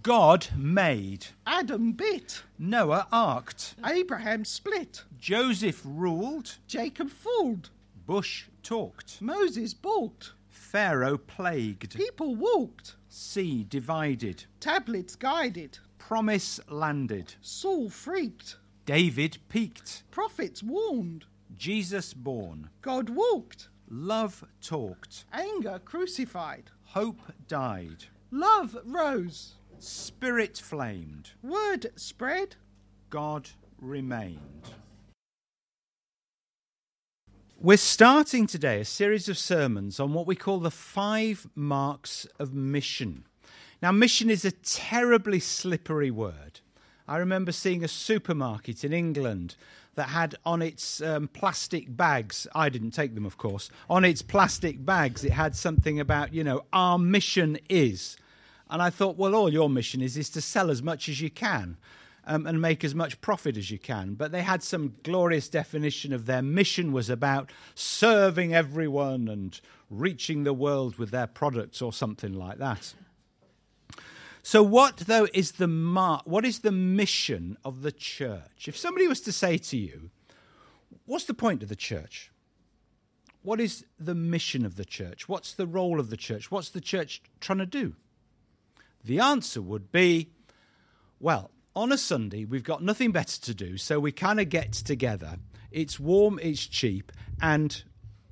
God made. Adam bit. Noah arked. Abraham split. Joseph ruled. Jacob fooled. Bush talked. Moses balked. Pharaoh plagued. People walked. Sea divided. Tablets guided. Promise landed. Saul freaked. David peaked. Prophets warned. Jesus born. God walked. Love talked. Anger crucified. Hope died. Love rose. Spirit flamed. Word spread. God remained. We're starting today a series of sermons on what we call the 5 marks of mission. Now, mission is a terribly slippery word. I remember seeing a supermarket in England that had on its plastic bags, I didn't take them, of course, on its plastic bags it had something about, our mission is. And I thought, well, all your mission is to sell as much as you can and make as much profit as you can. But they had some glorious definition of their mission was about serving everyone and reaching the world with their products or something like that. So what, though, is what is the mission of the church? If somebody was to say to you, what's the point of the church? What is the mission of the church? What's the role of the church? What's the church trying to do? The answer would be, well, on a Sunday, we've got nothing better to do, so we kind of get together. It's warm, it's cheap, and...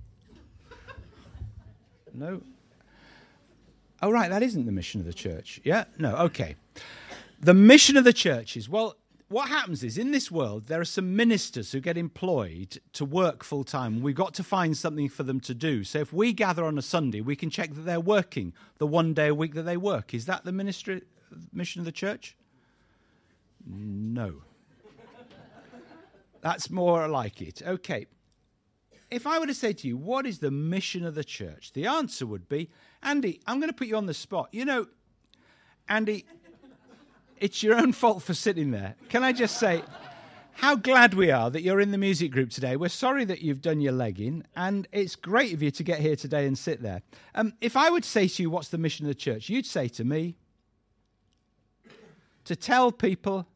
No? Oh, right, that isn't the mission of the church. Yeah? No, okay. The mission of the church is, well, what happens is, in this world, there are some ministers who get employed to work full-time. We've got to find something for them to do. So if we gather on a Sunday, we can check that they're working the one day a week that they work. Is that the mission of the church? No. That's more like it. Okay. If I were to say to you, what is the mission of the church? The answer would be, Andy, I'm going to put you on the spot. Andy, it's your own fault for sitting there. Can I just say how glad we are that you're in the music group today. We're sorry that you've done your leg in, and it's great of you to get here today and sit there. If I would say to you, what's the mission of the church? You'd say to me, to tell people...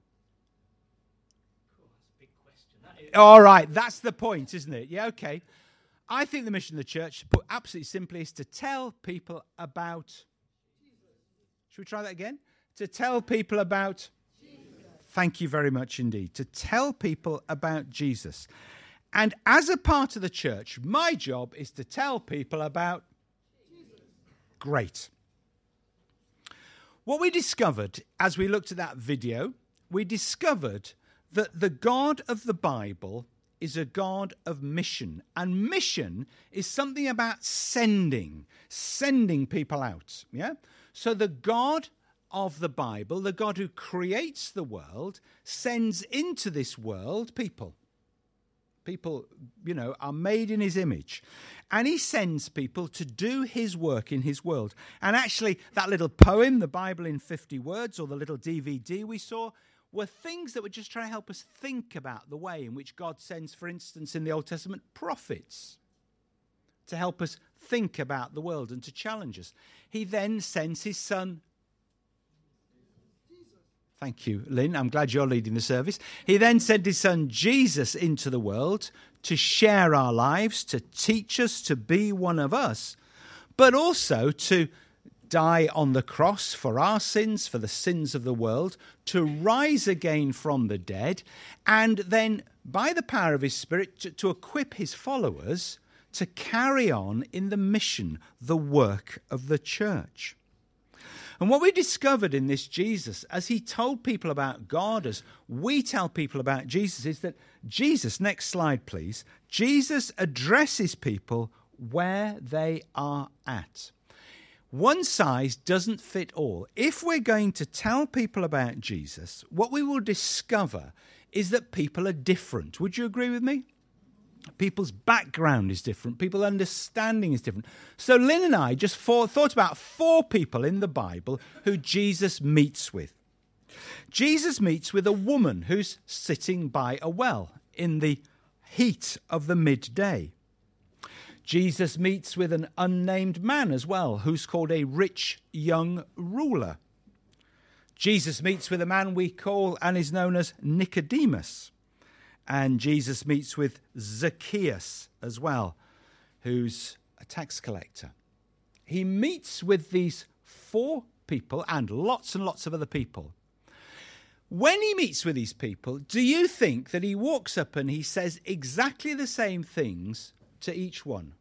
All right, that's the point, isn't it? Yeah, okay. I think the mission of the church, put absolutely simply, is to tell people about... Should we try that again? To tell people about... Jesus. Thank you very much indeed. To tell people about Jesus. And as a part of the church, my job is to tell people about... Jesus. Great. What we discovered as we looked at that video, we discovered that the God of the Bible is a God of mission. And mission is something about sending people out. Yeah? So the God of the Bible, the God who creates the world, sends into this world people. People, are made in his image. And he sends people to do his work in his world. And actually, that little poem, The Bible in 50 Words, or the little DVD we saw, were things that were just trying to help us think about the way in which God sends, for instance, in the Old Testament, prophets to help us think about the world and to challenge us. He then sends his son. Thank you, Lynn. I'm glad you're leading the service. He then sent his son Jesus into the world to share our lives, to teach us to be one of us, but also to die on the cross for our sins, for the sins of the world, to rise again from the dead, and then, by the power of his Spirit, to equip his followers to carry on in the mission, the work of the church. And what we discovered in this Jesus, as he told people about God, as we tell people about Jesus, is that Jesus, next slide please, Jesus addresses people where they are at. One size doesn't fit all. If we're going to tell people about Jesus, what we will discover is that people are different. Would you agree with me? People's background is different. People's understanding is different. So Lynn and I just thought about 4 people in the Bible who Jesus meets with. Jesus meets with a woman who's sitting by a well in the heat of the midday. Jesus meets with an unnamed man as well, who's called a rich young ruler. Jesus meets with a man we call and is known as Nicodemus. And Jesus meets with Zacchaeus as well, who's a tax collector. He meets with these 4 people and lots of other people. When he meets with these people, do you think that he walks up and he says exactly the same things to each one?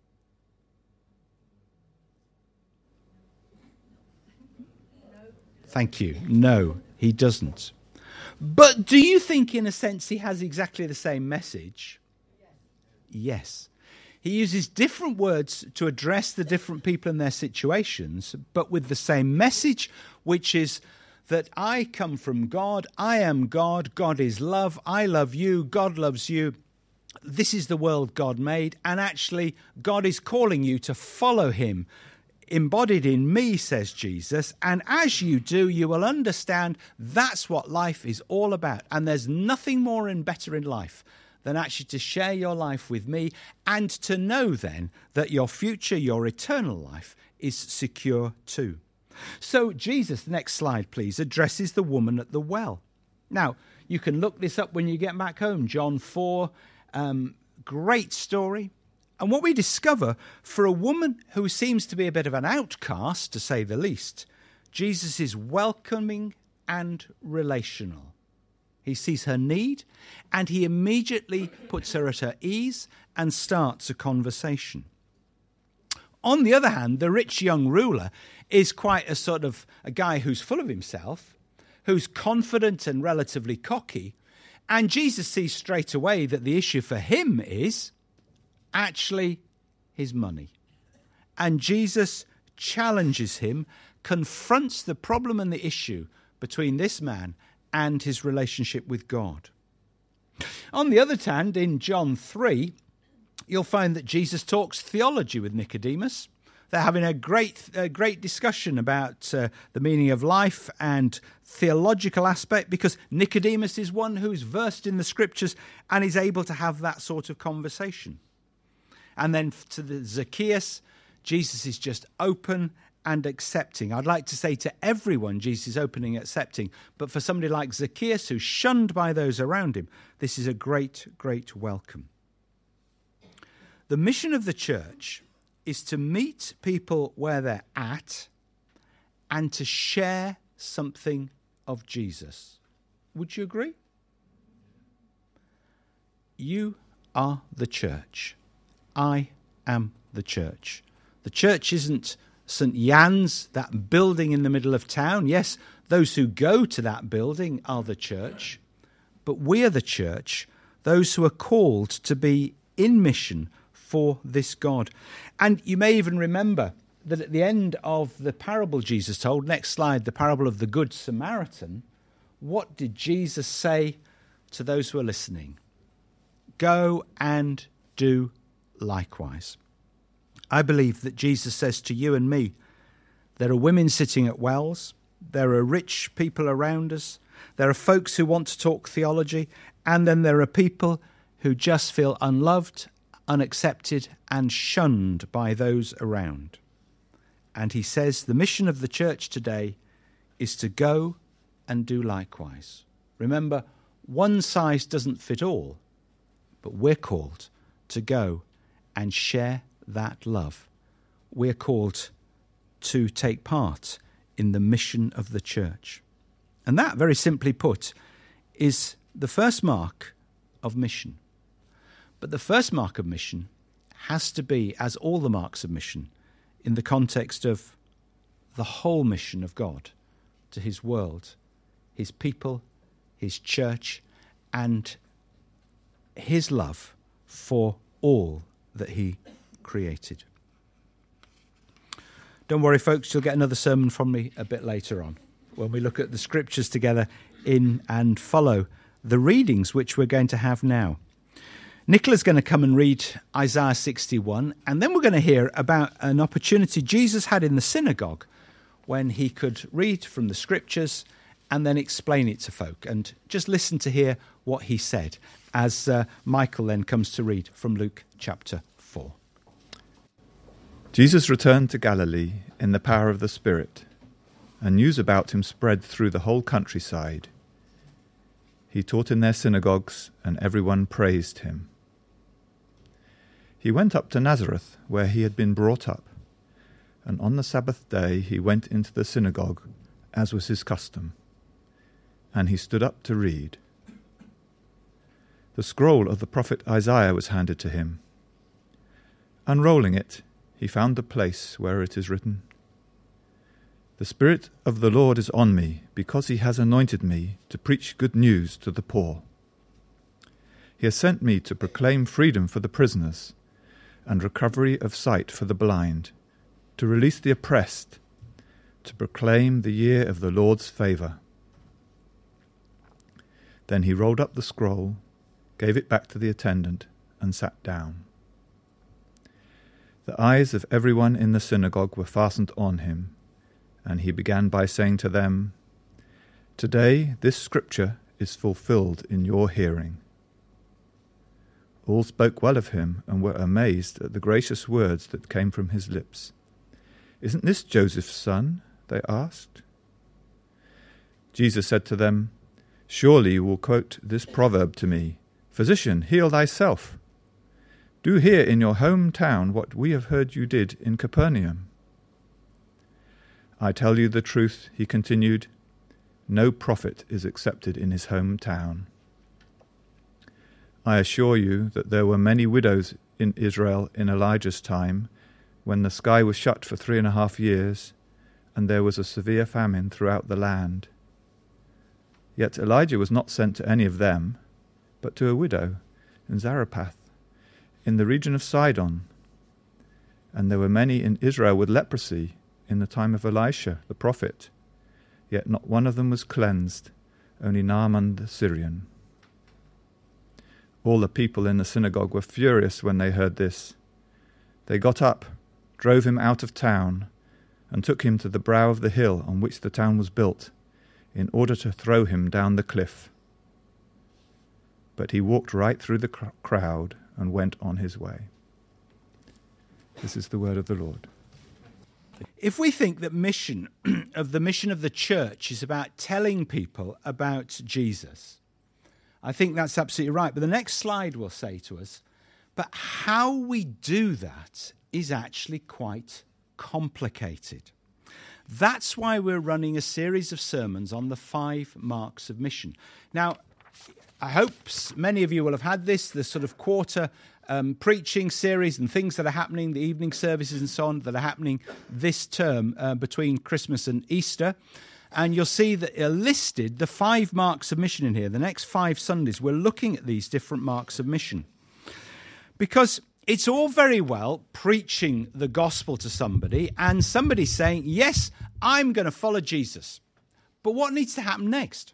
Thank you. No, he doesn't. But do you think, in a sense, he has exactly the same message? Yes. He uses different words to address the different people and their situations, but with the same message, which is that I come from God, I am God, God is love, I love you, God loves you. This is the world God made, and actually God is calling you to follow him. Embodied in me, says Jesus, and as you do, you will understand that's what life is all about. And there's nothing more and better in life than actually to share your life with me and to know then that your future, your eternal life is secure too. So Jesus, next slide please, addresses the woman at the well. Now, you can look this up when you get back home. John 4, great story. And what we discover, for a woman who seems to be a bit of an outcast, to say the least, Jesus is welcoming and relational. He sees her need, and he immediately puts her at her ease and starts a conversation. On the other hand, the rich young ruler is quite a sort of a guy who's full of himself, who's confident and relatively cocky, and Jesus sees straight away that the issue for him is actually his money. And Jesus challenges him, confronts the problem and the issue between this man and his relationship with God. On the other hand, in John 3, you'll find that Jesus talks theology with Nicodemus. They're having a great discussion about the meaning of life and theological aspect, because Nicodemus is one who's versed in the scriptures and is able to have that sort of conversation. And then to the Zacchaeus, Jesus is just open and accepting. I'd like to say to everyone, Jesus is open and accepting. But for somebody like Zacchaeus, who's shunned by those around him, this is a great, great welcome. The mission of the church is to meet people where they're at and to share something of Jesus. Would you agree? You are the church. I am the church. The church isn't St. Jan's, that building in the middle of town. Yes, those who go to that building are the church. But we are the church, those who are called to be in mission for this God. And you may even remember that at the end of the parable Jesus told, next slide, the parable of the Good Samaritan, what did Jesus say to those who are listening? Go and do likewise. I believe that Jesus says to you and me, there are women sitting at wells, there are rich people around us, there are folks who want to talk theology, and then there are people who just feel unloved, unaccepted, and shunned by those around. And he says the mission of the church today is to go and do likewise. Remember, one size doesn't fit all, but we're called to go and share that love. We're called to take part in the mission of the church. And that, very simply put, is the first mark of mission. But the first mark of mission has to be, as all the marks of mission, in the context of the whole mission of God to his world, his people, his church, and his love for all that he created. Don't worry, folks, you'll get another sermon from me a bit later on when we look at the scriptures together in and follow the readings which we're going to have now. Nicola's going to come and read Isaiah 61, and then we're going to hear about an opportunity Jesus had in the synagogue when he could read from the scriptures and then explain it to folk. And just listen to hear what he said as Michael then comes to read from Luke chapter 4. Jesus returned to Galilee in the power of the Spirit, and news about him spread through the whole countryside. He taught in their synagogues, and everyone praised him. He went up to Nazareth, where he had been brought up, and on the Sabbath day he went into the synagogue, as was his custom, and he stood up to read. The scroll of the prophet Isaiah was handed to him. Unrolling it, he found the place where it is written, "The Spirit of the Lord is on me, because he has anointed me to preach good news to the poor. He has sent me to proclaim freedom for the prisoners and recovery of sight for the blind, to release the oppressed, to proclaim the year of the Lord's favour." Then he rolled up the scroll, gave it back to the attendant, and sat down. The eyes of everyone in the synagogue were fastened on him, and he began by saying to them, "Today this scripture is fulfilled in your hearing." All spoke well of him and were amazed at the gracious words that came from his lips. "Isn't this Joseph's son?" they asked. Jesus said to them, "Surely you will quote this proverb to me, 'Physician, heal thyself.' Do here in your hometown what we have heard you did in Capernaum." "I tell you the truth," he continued, "no prophet is accepted in his hometown. I assure you that there were many widows in Israel in Elijah's time, when the sky was shut for 3.5 years, and there was a severe famine throughout the land. Yet Elijah was not sent to any of them, but to a widow in Zarephath, in the region of Sidon. And there were many in Israel with leprosy in the time of Elisha the prophet, yet not one of them was cleansed, only Naaman the Syrian." All the people in the synagogue were furious when they heard this. They got up, drove him out of town, and took him to the brow of the hill on which the town was built, in order to throw him down the cliff. But he walked right through the crowd and went on his way. This is the word of the Lord. If we think that the mission of the church is about telling people about Jesus, I think that's absolutely right. But the next slide will say to us, but how we do that is actually quite complicated. That's why we're running a series of sermons on the 5 marks of mission. Now, I hope many of you will have had the sort of quarter preaching series and things that are happening, the evening services and so on, that are happening this term between Christmas and Easter. And you'll see that listed the 5 marks of mission in here. The next 5 Sundays, we're looking at these different marks of mission. Because it's all very well preaching the gospel to somebody and somebody saying, yes, I'm going to follow Jesus. But what needs to happen next?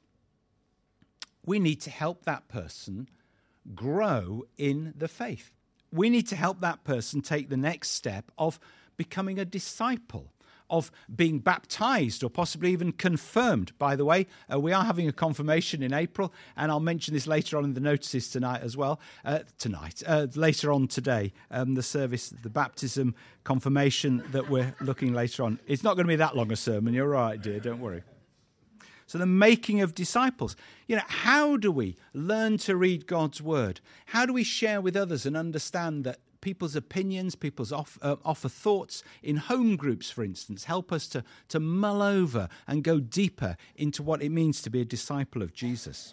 We need to help that person grow in the faith. We need to help that person take the next step of becoming a disciple, of being baptized or possibly even confirmed. By the way, we are having a confirmation in April, and I'll mention this later on in the notices tonight as well. Later on today, the service, the baptism confirmation that we're looking later on. It's not going to be that long a sermon. You're right, dear. Don't worry. So the making of disciples. How do we learn to read God's word? How do we share with others and understand that people's opinions, people's offer thoughts in home groups, for instance, help us to mull over and go deeper into what it means to be a disciple of Jesus?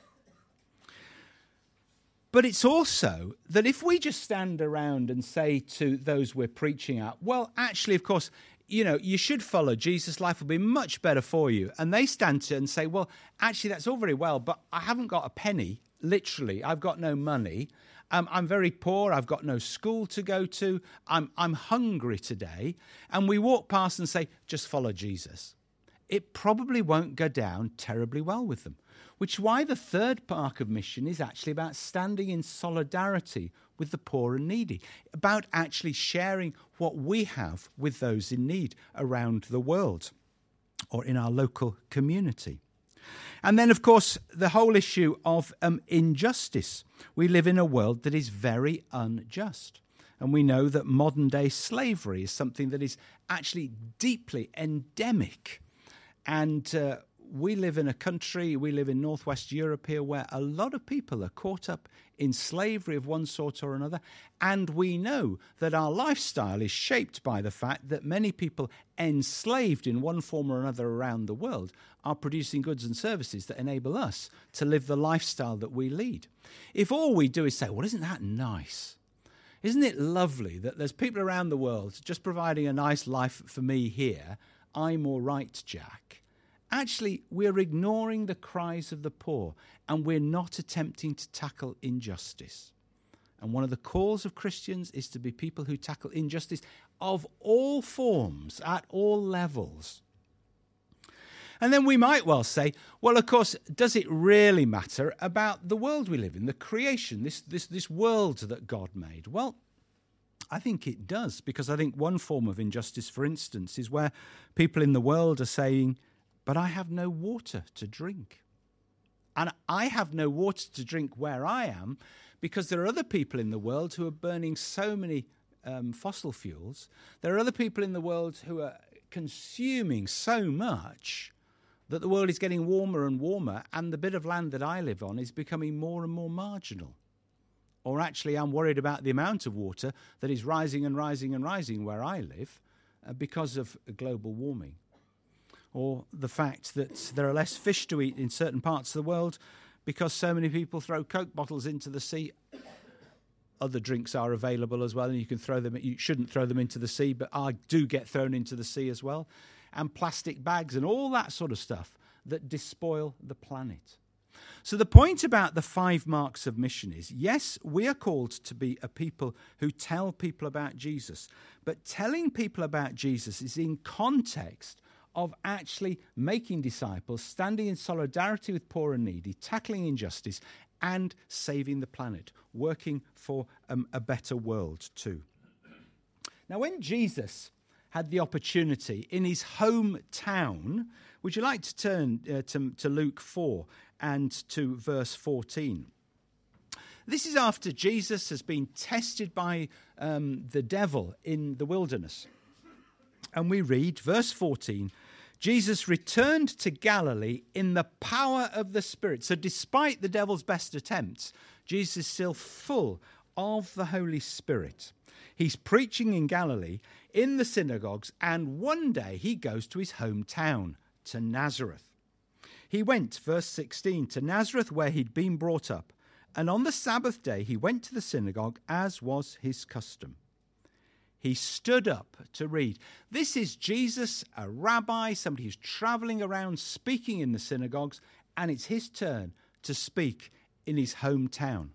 But it's also that if we just stand around and say to those we're preaching at, well, actually, of course, you should follow Jesus. Life will be much better for you. And they stand to and say, well, actually, that's all very well, but I haven't got a penny. Literally, I've got no money. I'm very poor. I've got no school to go to. I'm hungry today. And we walk past and say, just follow Jesus. It probably won't go down terribly well with them, which is why the 3rd mark of mission is actually about standing in solidarity with the poor and needy, about actually sharing what we have with those in need around the world or in our local community. And then, of course, the whole issue of injustice. We live in a world that is very unjust. And we know that modern-day slavery is something that is actually deeply endemic. And we live in a country, we live in Northwest Europe here, where a lot of people are caught up in slavery of one sort or another. And we know that our lifestyle is shaped by the fact that many people enslaved in one form or another around the world are producing goods and services that enable us to live the lifestyle that we lead. If all we do is say, well, isn't that nice? Isn't it lovely that there's people around the world just providing a nice life for me here? I'm all right, Jack. Actually, we're ignoring the cries of the poor, and we're not attempting to tackle injustice. And one of the calls of Christians is to be people who tackle injustice of all forms, at all levels. And then we might well say, well, of course, does it really matter about the world we live in, the creation, this world that God made? Well, I think it does, because I think one form of injustice, for instance, is where people in the world are saying, but I have no water to drink. And I have no water to drink where I am because there are other people in the world who are burning so many fossil fuels. There are other people in the world who are consuming so much that the world is getting warmer and warmer, and the bit of land that I live on is becoming more and more marginal. Or actually, I'm worried about the amount of water that is rising and rising and rising where I live because of global warming. Or the fact that there are less fish to eat in certain parts of the world because so many people throw Coke bottles into the sea. Other drinks are available as well, and you shouldn't throw them into the sea, but I do get thrown into the sea as well. And plastic bags and all that sort of stuff that despoil the planet. So the point about the 5 marks of mission is, yes, we are called to be a people who tell people about Jesus, but telling people about Jesus is in context of actually making disciples, standing in solidarity with poor and needy, tackling injustice, and saving the planet, working for a better world too. Now, when Jesus had the opportunity in his hometown, would you like to turn to Luke 4 and to verse 14? This is after Jesus has been tested by the devil in the wilderness. And we read, verse 14, Jesus returned to Galilee in the power of the Spirit. So despite the devil's best attempts, Jesus is still full of the Holy Spirit. He's preaching in Galilee, in the synagogues, and one day he goes to his hometown, to Nazareth. He went, verse 16, to Nazareth where he'd been brought up, and on the Sabbath day he went to the synagogue as was his custom. He stood up to read. This is Jesus, a rabbi, somebody who's traveling around speaking in the synagogues, and it's his turn to speak in his hometown.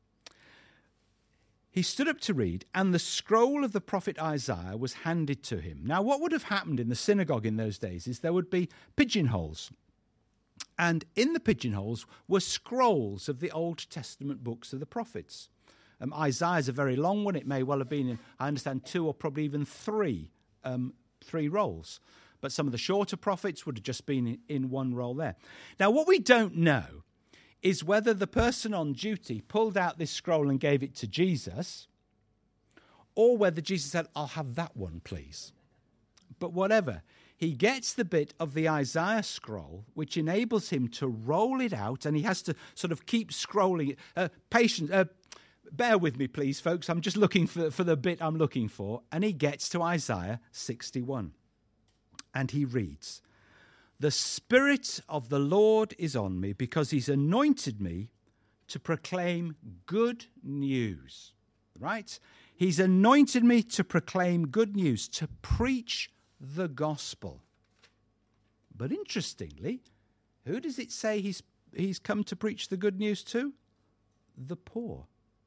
He stood up to read, and the scroll of the prophet Isaiah was handed to him. Now, what would have happened in the synagogue in those days is there would be pigeonholes. And in the pigeonholes were scrolls of the Old Testament books of the prophets. Isaiah is a very long one. It may well have been in, I understand, 2 or probably even 3 rolls. But some of the shorter prophets would have just been in one roll there. Now, what we don't know is whether the person on duty pulled out this scroll and gave it to Jesus, or whether Jesus said, I'll have that one, please. But whatever, he gets the bit of the Isaiah scroll, which enables him to roll it out, and he has to sort of keep scrolling it. Bear with me, please, folks. I'm just looking for the bit I'm looking for. And he gets to Isaiah 61. And he reads, "The Spirit of the Lord is on me because he's anointed me to proclaim good news." Right? He's anointed me to proclaim good news, to preach the gospel. But interestingly, who does it say he's come to preach the good news to? The poor.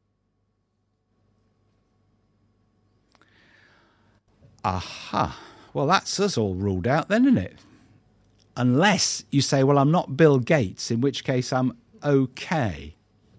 Aha. Well, that's us all ruled out then, isn't it? Unless you say, well, I'm not Bill Gates, in which case I'm okay.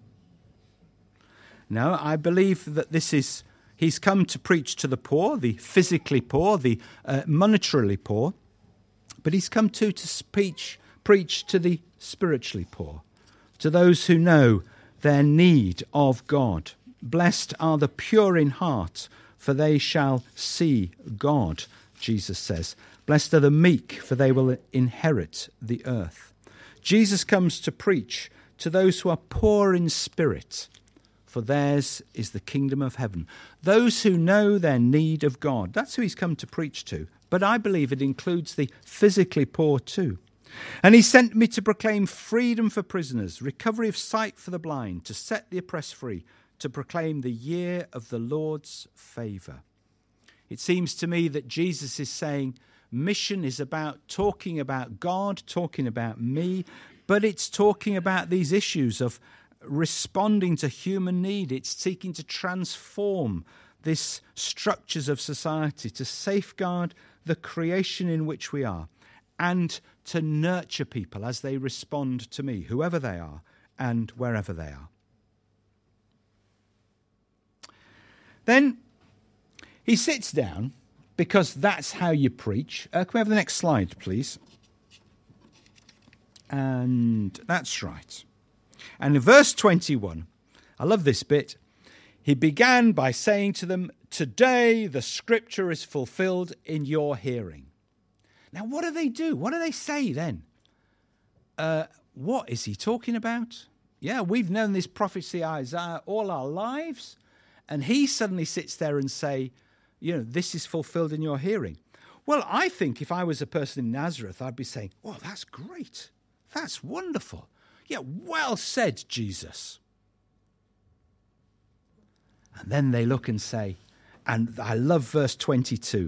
No, I believe that he's come to preach to the poor, the physically poor, the monetarily poor, but he's come to preach to the spiritually poor, to those who know their need of God. Blessed are the pure in heart, for they shall see God, Jesus says. Blessed are the meek, for they will inherit the earth. Jesus comes to preach to those who are poor in spirit, for theirs is the kingdom of heaven. Those who know their need of God. That's who he's come to preach to. But I believe it includes the physically poor too. And he sent me to proclaim freedom for prisoners, recovery of sight for the blind, to set the oppressed free, to proclaim the year of the Lord's favour. It seems to me that Jesus is saying mission is about talking about God, talking about me, but it's talking about these issues of responding to human need. It's seeking to transform these structures of society, to safeguard the creation in which we are, and to nurture people as they respond to me, whoever they are and wherever they are. Then he sits down, because that's how you preach. Can we have the next slide, please? And that's right. And in verse 21, I love this bit. He began by saying to them, "Today the scripture is fulfilled in your hearing." Now, what do they do? What do they say then? What is he talking about? Yeah, we've known this prophecy Isaiah all our lives. And he suddenly sits there and say, this is fulfilled in your hearing. Well, I think if I was a person in Nazareth, I'd be saying, "Oh, that's great. That's wonderful. Yeah, well said, Jesus." And then they look and say, and I love verse 22.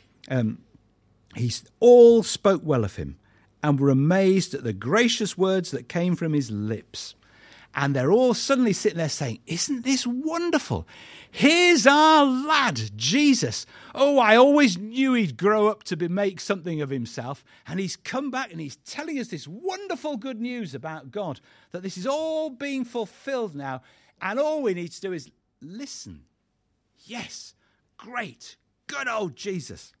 He all spoke well of him and were amazed at the gracious words that came from his lips. And they're all suddenly sitting there saying, "Isn't this wonderful? Here's our lad, Jesus. Oh, I always knew he'd grow up to make something of himself. And he's come back and he's telling us this wonderful good news about God, that this is all being fulfilled now. And all we need to do is listen." Yes, great, good old Jesus.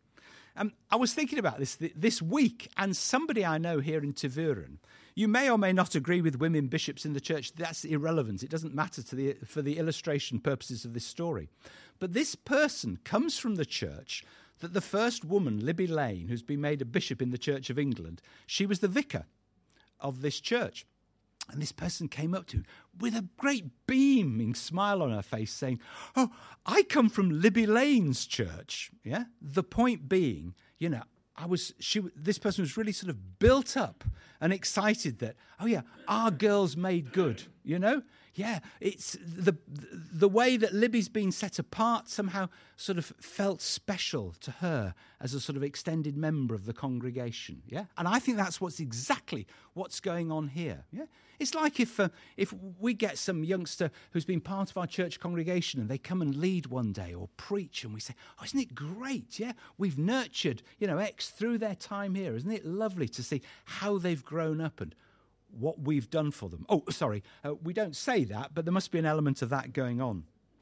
I was thinking about this week, and somebody I know here in Tervuren. You may or may not agree with women bishops in the church. That's irrelevant. It doesn't matter for the illustration purposes of this story. But this person comes from the church that the first woman, Libby Lane, who's been made a bishop in the Church of England, she was the vicar of this church. And this person came up to him with a great beaming smile on her face saying, "Oh, I come from Libby Lane's church." Yeah. The point being, this person was really sort of built up and excited that, our girl's made good, Yeah, it's the way that Libby's been set apart somehow sort of felt special to her as a sort of extended member of the congregation, yeah? And I think that's exactly what's going on here, yeah? It's like if we get some youngster who's been part of our church congregation and they come and lead one day or preach and we say, "Oh, isn't it great, yeah? We've nurtured, X through their time here. Isn't it lovely to see how they've grown up and what we've done for them?" Oh, sorry, we don't say that, but there must be an element of that going on.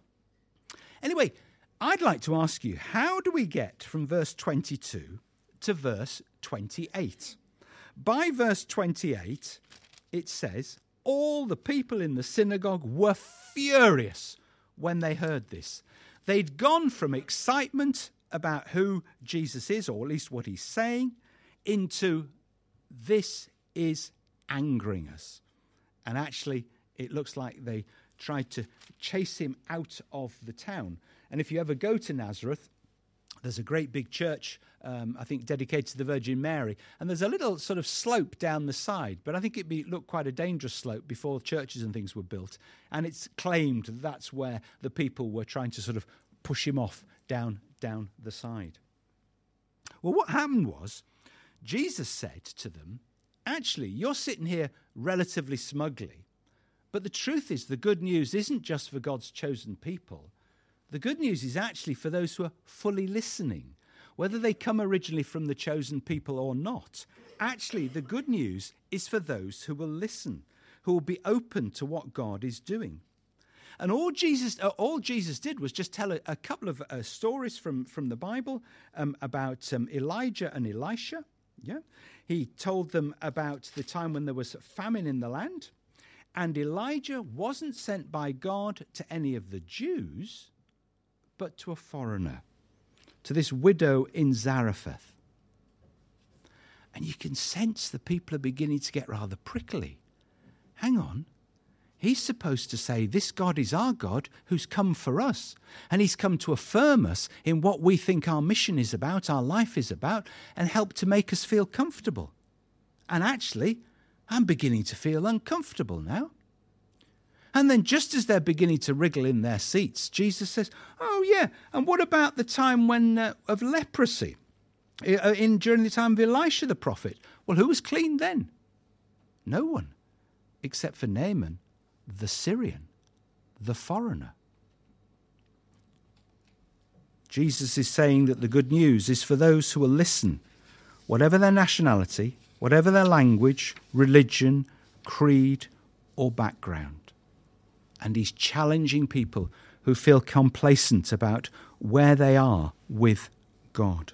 Anyway, I'd like to ask you, how do we get from verse 22 to verse 28? By verse 28, it says, "All the people in the synagogue were furious when they heard this." They'd gone from excitement about who Jesus is, or at least what he's saying, into "this is angering us." And actually, it looks like they tried to chase him out of the town. And if you ever go to Nazareth, there's a great big church, I think, dedicated to the Virgin Mary. And there's a little sort of slope down the side, but I think it looked quite a dangerous slope before churches and things were built. And it's claimed that's where the people were trying to sort of push him off down the side. Well, what happened was, Jesus said to them, "Actually, you're sitting here relatively smugly, but the truth is the good news isn't just for God's chosen people. The good news is actually for those who are fully listening, whether they come originally from the chosen people or not. Actually, the good news is for those who will listen, who will be open to what God is doing." And all Jesus did was just tell a couple of stories from the Bible about Elijah and Elisha. Yeah, he told them about the time when there was famine in the land, and Elijah wasn't sent by God to any of the Jews, but to a foreigner, to this widow in Zarephath. And you can sense the people are beginning to get rather prickly. Hang on. He's supposed to say, this God is our God who's come for us. And he's come to affirm us in what we think our mission is about, our life is about, and help to make us feel comfortable. And actually, I'm beginning to feel uncomfortable now. And then just as they're beginning to wriggle in their seats, Jesus says, oh yeah, and what about the time when of leprosy? During the time of Elisha the prophet? Well, who was clean then? No one, except for Naaman, the Syrian, the foreigner. Jesus is saying that the good news is for those who will listen, whatever their nationality, whatever their language, religion, creed, or background. And he's challenging people who feel complacent about where they are with God.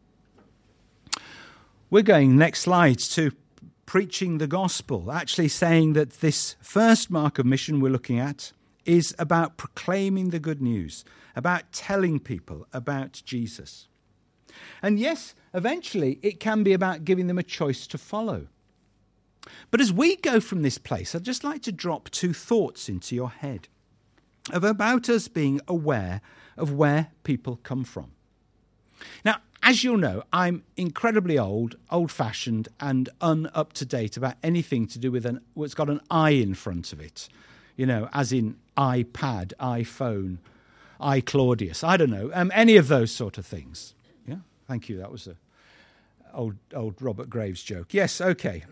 We're going, next slide, to preaching the gospel, actually saying that this first mark of mission we're looking at is about proclaiming the good news, about telling people about Jesus. And yes, eventually it can be about giving them a choice to follow. But as we go from this place, I'd just like to drop two thoughts into your head about us being aware of where people come from. Now, as you'll know, I'm incredibly old-fashioned and un-up-to-date about anything to do with what's got an I in front of it. You know, as in iPad, iPhone, iClaudius, I don't know, any of those sort of things. Yeah, thank you. That was a old Robert Graves joke. Yes, okay.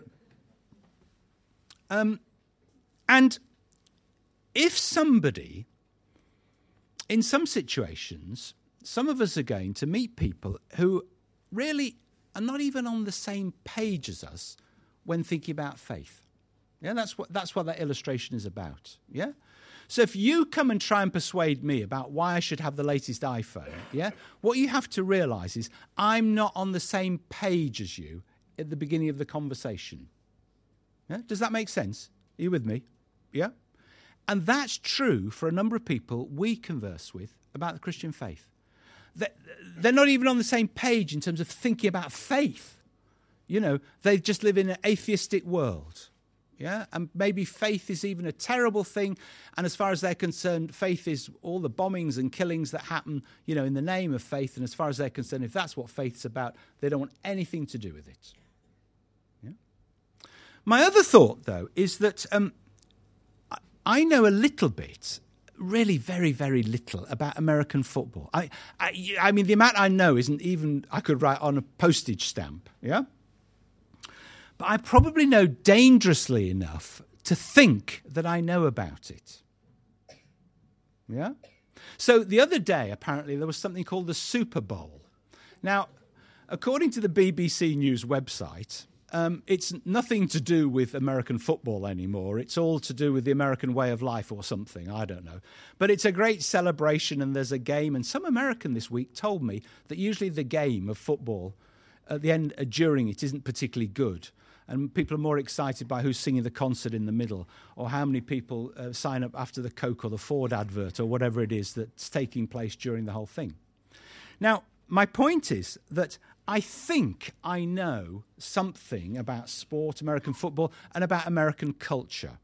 And if somebody, in some situations, some of us are going to meet people who really are not even on the same page as us when thinking about faith. Yeah, that's what that illustration is about. Yeah? So if you come and try and persuade me about why I should have the latest iPhone, yeah, what you have to realize is I'm not on the same page as you at the beginning of the conversation. Yeah? Does that make sense? Are you with me? Yeah? And that's true for a number of people we converse with about the Christian faith. They're not even on the same page in terms of thinking about faith. You know, they just live in an atheistic world. Yeah? And maybe faith is even a terrible thing. And as far as they're concerned, faith is all the bombings and killings that happen, you know, in the name of faith. And as far as they're concerned, if that's what faith's about, they don't want anything to do with it. My other thought, though, is that I know a little bit, really very, very little, about American football. I mean, the amount I know isn't even I could write on a postage stamp, yeah? But I probably know dangerously enough to think that I know about it. Yeah? So the other day, apparently, there was something called the Super Bowl. Now, according to the BBC News website, it's nothing to do with American football anymore. It's all to do with the American way of life or something. I don't know. But it's a great celebration and there's a game. And some American this week told me that usually the game of football at the end, during it, isn't particularly good. And people are more excited by who's singing the concert in the middle or how many people sign up after the Coke or the Ford advert or whatever it is that's taking place during the whole thing. Now, my point is that I think I know something about sport, American football, and about American culture.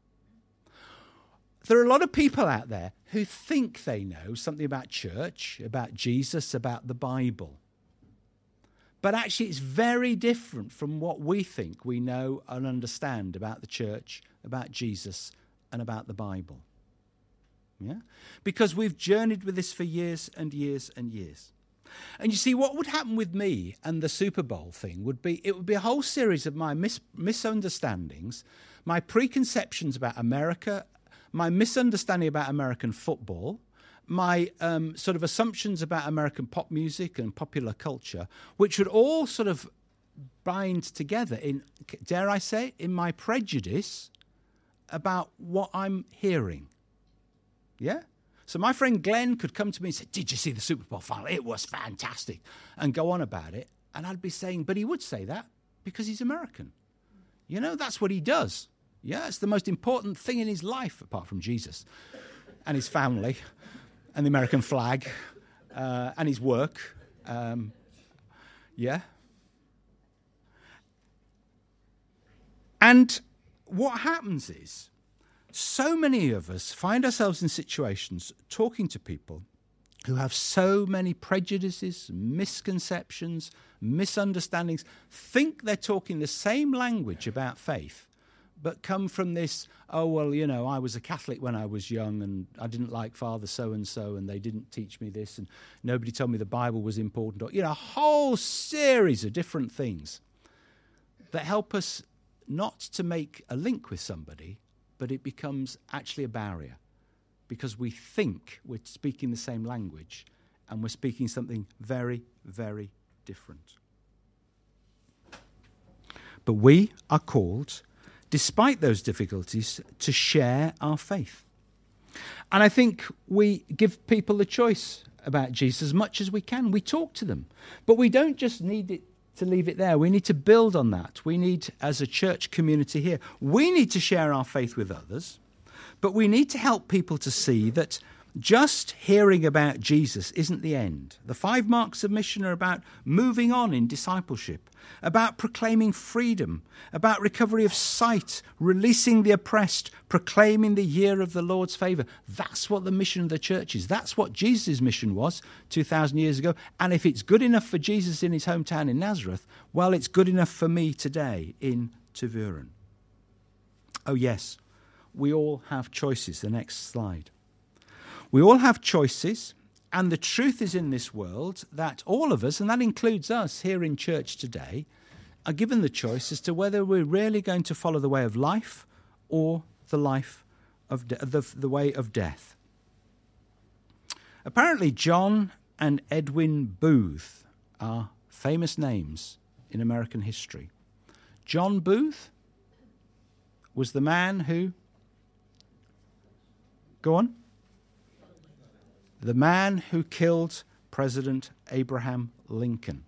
There are a lot of people out there who think they know something about church, about Jesus, about the Bible. But actually it's very different from what we think we know and understand about the church, about Jesus, and about the Bible. Yeah? Because we've journeyed with this for years and years and years. And you see, what would happen with me and the Super Bowl thing would be a whole series of my misunderstandings, my preconceptions about America, my misunderstanding about American football, my sort of assumptions about American pop music and popular culture, which would all sort of bind together in, dare I say, in my prejudice about what I'm hearing. Yeah? So my friend Glenn could come to me and say, did you see the Super Bowl final? It was fantastic. And go on about it. And I'd be saying, but he would say that because he's American. You know, that's what he does. Yeah, it's the most important thing in his life, apart from Jesus and his family and the American flag and his work. Yeah. And what happens is, so many of us find ourselves in situations talking to people who have so many prejudices, misconceptions, misunderstandings, think they're talking the same language about faith, but come from this, oh, well, you know, I was a Catholic when I was young and I didn't like Father so-and-so and they didn't teach me this and nobody told me the Bible was important. Or, you know, a whole series of different things that help us not to make a link with somebody, but it becomes actually a barrier because we think we're speaking the same language and we're speaking something very, very different. But we are called, despite those difficulties, to share our faith. And I think we give people the choice about Jesus as much as we can. We talk to them. But we don't just need it to leave it there. We need to build on that. We need, as a church community here, we need to share our faith with others, but we need to help people to see that just hearing about Jesus isn't the end. The 5 marks of mission are about moving on in discipleship, about proclaiming freedom, about recovery of sight, releasing the oppressed, proclaiming the year of the Lord's favour. That's what the mission of the church is. That's what Jesus' mission was 2,000 years ago. And if it's good enough for Jesus in his hometown in Nazareth, well, it's good enough for me today in Tervuren. Oh, yes, we all have choices. The next slide. We all have choices, and the truth is in this world that all of us, and that includes us here in church today, are given the choice as to whether we're really going to follow the way of life or the life of the way of death. Apparently, John and Edwin Booth are famous names in American history. John Booth was the man who... Go on. The man who killed President Abraham Lincoln.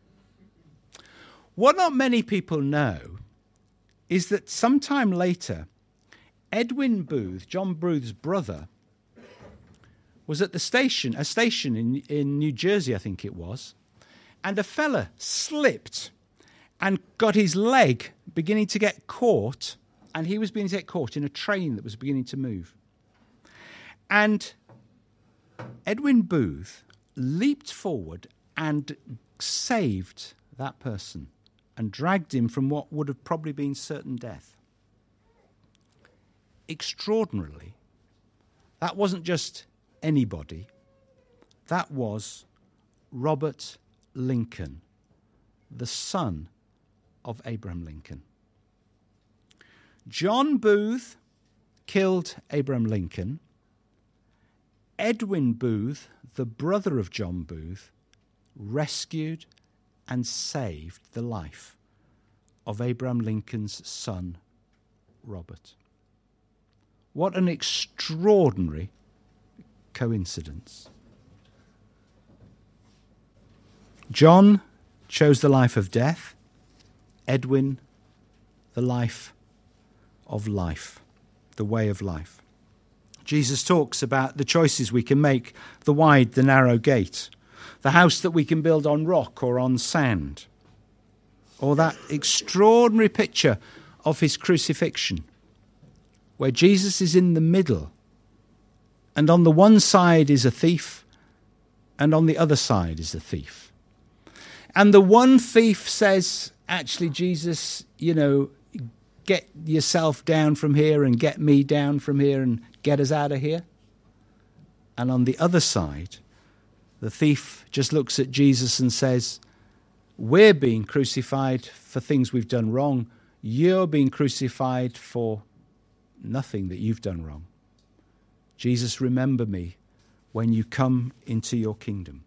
What not many people know is that sometime later, Edwin Booth, John Booth's brother, was at a station in New Jersey, I think it was, and a fella slipped and got his leg beginning to get caught, and he was beginning to get caught in a train that was beginning to move. And Edwin Booth leaped forward and saved that person and dragged him from what would have probably been certain death. Extraordinarily, that wasn't just anybody. That was Robert Lincoln, the son of Abraham Lincoln. John Booth killed Abraham Lincoln. Edwin Booth, the brother of John Booth, rescued and saved the life of Abraham Lincoln's son, Robert. What an extraordinary coincidence. John chose the life of death. Edwin, the life of life, the way of life. Jesus talks about the choices we can make, the wide, the narrow gate, the house that we can build on rock or on sand, or that extraordinary picture of his crucifixion, where Jesus is in the middle, and on the one side is a thief, and on the other side is a thief. And the one thief says, actually, Jesus, you know, get yourself down from here and get me down from here and get us out of here. And on the other side, the thief just looks at Jesus and says, we're being crucified for things we've done wrong. You're being crucified for nothing that you've done wrong. Jesus, remember me when you come into your kingdom.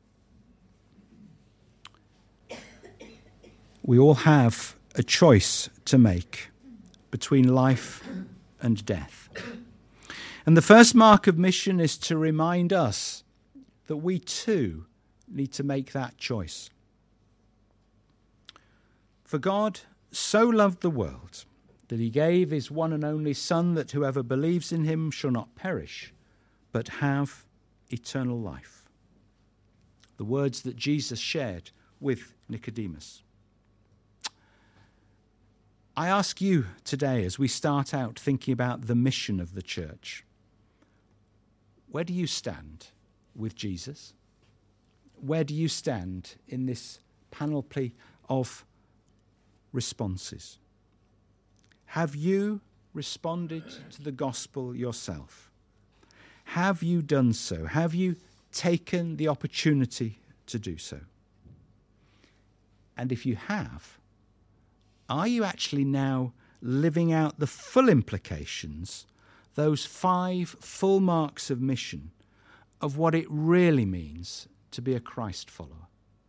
We all have a choice to make between life and death. And the first mark of mission is to remind us that we too need to make that choice. For God so loved the world that he gave his one and only Son, that whoever believes in him shall not perish, but have eternal life. The words that Jesus shared with Nicodemus. I ask you today, as we start out thinking about the mission of the church, where do you stand with Jesus? Where do you stand in this panoply of responses? Have you responded to the gospel yourself? Have you done so? Have you taken the opportunity to do so? And if you have, are you actually now living out the full implications, those 5 full marks of mission, of what it really means to be a Christ follower?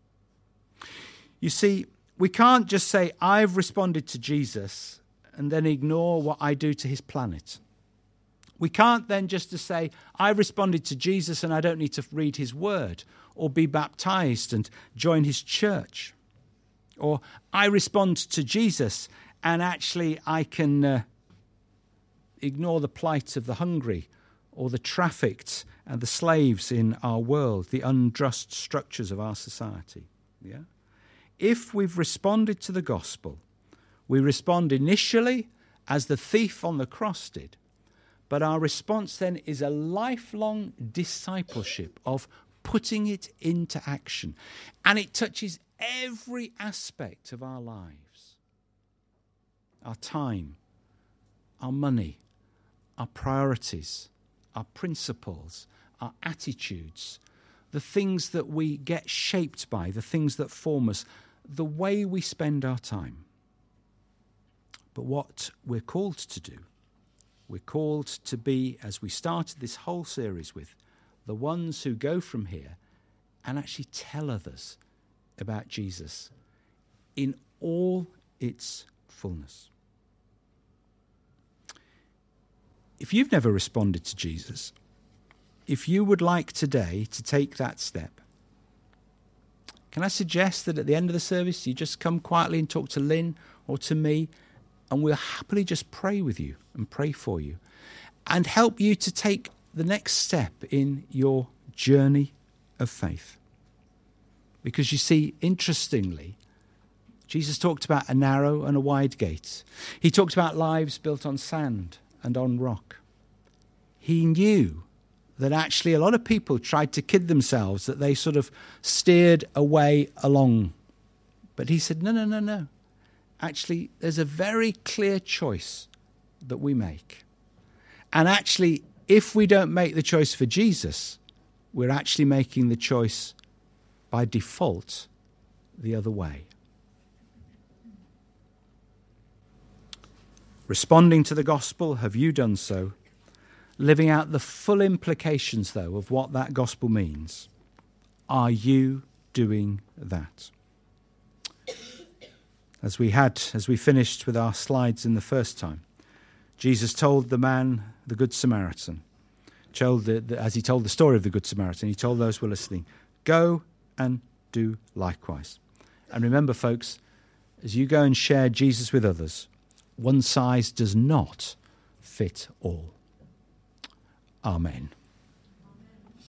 You see, we can't just say, I've responded to Jesus, and then ignore what I do to his planet. We can't then just to say, I've responded to Jesus and I don't need to read his word or be baptized and join his church. Or I respond to Jesus and actually I can ignore the plight of the hungry or the trafficked and the slaves in our world, the unjust structures of our society. Yeah? If we've responded to the gospel, we respond initially as the thief on the cross did, but our response then is a lifelong discipleship of putting it into action. And it touches every aspect of our lives. Our time, our money, our priorities, our principles, our attitudes, the things that we get shaped by, the things that form us, the way we spend our time. But what we're called to do, we're called to be, as we started this whole series with, the ones who go from here and actually tell others about Jesus in all its fullness. If you've never responded to Jesus, if you would like today to take that step, can I suggest that at the end of the service you just come quietly and talk to Lynn or to me, and we'll happily just pray with you and pray for you and help you to take the next step in your journey of faith. Because you see, interestingly, Jesus talked about a narrow and a wide gate. He talked about lives built on sand and on rock. He knew that actually a lot of people tried to kid themselves that they sort of steered a way along. But he said, no. Actually, there's a very clear choice that we make. And actually, if we don't make the choice for Jesus, we're actually making the choice by default the other way. Responding to the gospel, have you done so? Living out the full implications, though, of what that gospel means. Are you doing that? As we finished with our slides in the first time, Jesus told the man, the Good Samaritan, as he told the story of the Good Samaritan, he told those who were listening, go and do likewise. And remember, folks, as you go and share Jesus with others, one size does not fit all. Amen.